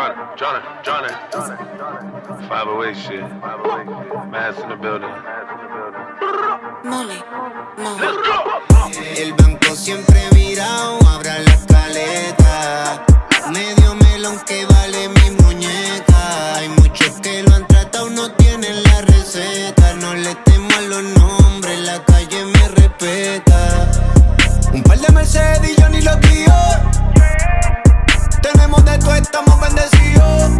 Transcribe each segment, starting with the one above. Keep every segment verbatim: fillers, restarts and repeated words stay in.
Johnny, Johnny, Johnny, five oh eight shit. Mass in the building. Molly, Molly. Let's go. El banco siempre virado, abra la caleta. Medio melón que vale mi muñeca. Hay muchos que lo han tratado, no tienen la receta. No le temo a los nombres, la calle me respeta. Un par de Mercedes y yo ni lo guío. Tenemos de todo, estamos bendecidos.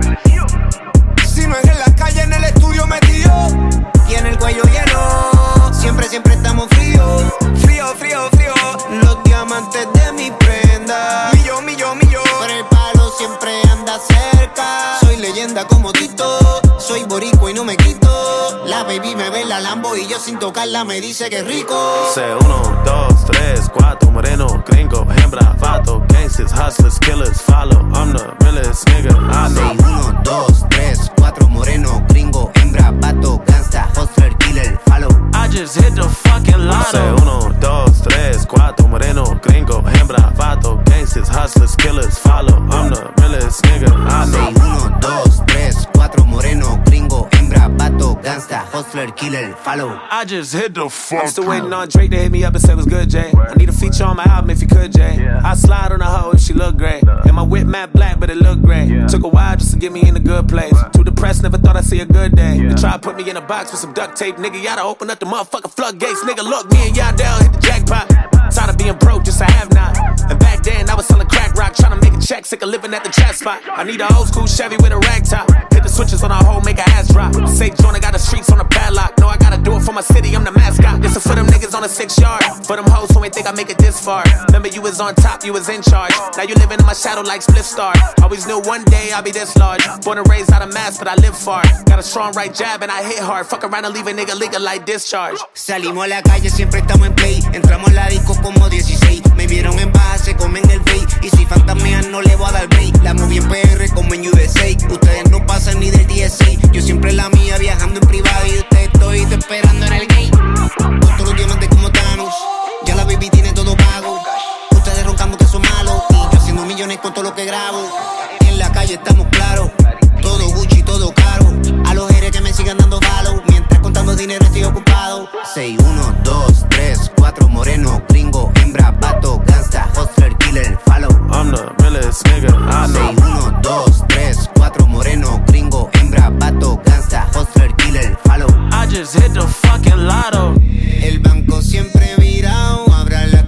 Si no es en la calle, en el estudio metido. Y en el cuello hielo. Siempre, siempre estamos fríos. Frío, frío, frío. Los diamantes de mi prenda. Millo, millo, millo. Pero el palo siempre anda cerca. Soy leyenda como Tito. Soy boricua y no me quito. La baby me ve la Lambo y yo sin tocarla me dice que es rico. Say uno, dos, tres, cuatro, moreno, gringo, hembra, vato, gangsters, hustlers, killers, follow. I'm the realest nigga I know. Say uno, dos, tres, cuatro, moreno, gringo, hembra, vato, gangsta, hustler, killer, follow. I just hit the fucking lotto. Say uno, dos, tres, cuatro, moreno, gringo, hembra, vato, gangsters, hustlers, killers, follow. I'm the realest nigga I know. Say uno, dos, tres, cuatro, moreno, gringo, hembra, vato, gangsta, hustler, killer, follow. I just hit the fuck. I'm still waiting on Drake to hit me up and say what's good, Jay. I need a feature on my album if you could, Jay. I slide on a hoe if she look great. And my whip matte black, but it look great. Took a while just to get me in a good place. Too depressed, never thought I'd see a good day. They try to put me in a box with some duct tape, nigga. Y'all to open up the motherfucking floodgates, nigga. Look, me and y'all down, hit the jackpot. Tired of being broke, just I have not. And back then, I was selling crack rock, trying to make a check, sick of living at the trap spot. I need a old school Chevy with a rag top. Hit the switches on a hole, make a ass drop. Say joint, I got the streets on the padlock. No, I gotta do it for my city, I'm the mascot. This is for them niggas on the six yard. For them hoes who ain't think I make it this far. Remember you was on top, you was in charge. Now you living in my shadow like Split Star. Always knew one day I'll be this large. Born and raised out of Mass, but I live far. Got a strong right jab and I hit hard. Fuck around and leave a nigga legal like discharge. Salimos a la calle, siempre estamos en play. Entramos a la disco como dieciséis. Me vieron en baja, se comen el fake. Y si fantasmean no le voy a dar break. La movie en P R como en U S A. Ustedes no pasan ni del dieciséis. Yo siempre la mía viajando en privado. Y usted estoy esperando en el gate. Con todos los diamantes como Thanos. Ya la baby tiene todo pago. Ustedes roncando que son malos. Y yo haciendo millones con todo lo que grabo. En la calle estamos claros. Todo Gucci, todo caro. A los jeres que me sigan dando follow. Mientras contando dinero estoy ocupado. Say uno, dos, tres, cuatro, moreno, gringo, hembra, vato, gangsta, hustler, killer, follow. I'm the realest nigga I know. Say uno, dos, tres, cuatro, moreno, gringo, hembra, vato, gangsta, hustler, killer, follow. I just hit the fucking lotto. El banco siempre virado, abra la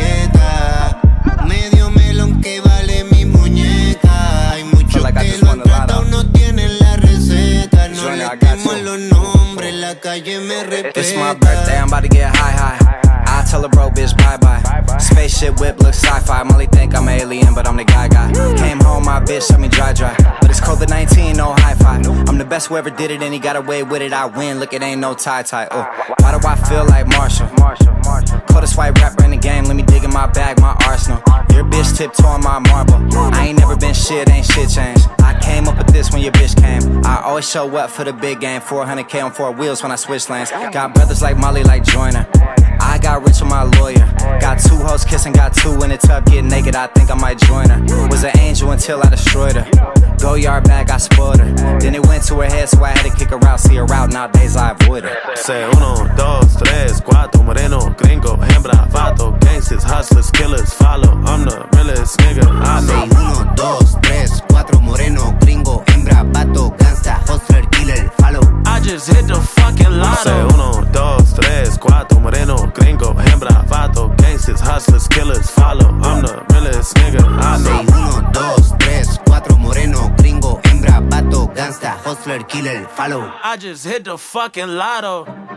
caleta. Medio melón que vale mi muñeca. Hay muchos like que lo han tratado, no tienen la receta. No le temo a los nombres, la calle me respeta. It's my birthday, I'm about to get high, high. I tell a bro, bitch, bye-bye. Spaceship whip looks sci-fi. Molly think I'm an alien, but I'm the guy guy. Came home, my bitch shut me dry dry. But it's COVID nineteen, no hi-fi. I'm the best who ever did it, and he got away with it. I win, look, it ain't no tie-tie. Oh, why do I feel like Marshall? Coldest white rapper in the game, let me dig in my bag, my arsenal. Your bitch tiptoeing my marble. I ain't never been shit, ain't shit changed. I came up with this when your bitch came. I always show up for the big game. four hundred K on four wheels when I switch lanes. Got brothers like Molly, like Joyner. I got rich with my lawyer. Got two hoes kissing, got two in the tub, getting naked. I think I might join her. Was an angel until I destroyed her. Go yard back, I spoiled her. Then it went to her head, so I had to kick her out. See her out, nowadays I avoid her. Say uno, dos, tres, cuatro, moreno, gringo, hembra, vato, gangsters, hustlers, killers, follow. I'm the realest nigga I know. Say uno, dos, tres, cuatro, moreno, gringo, hembra, vato, gangsta, hustler, killer, follow. I just hit the fucking lotto. Say uno, dos, tres, cuatro, moreno, gringo, hembra, vato, gangsters, hustlers, killers, follow. I'm the realest nigga I know. Say uno, dos, tres, cuatro, moreno, gringo, hembra, vato, gangsta, hustler, killer, follow. I just hit the fucking lotto.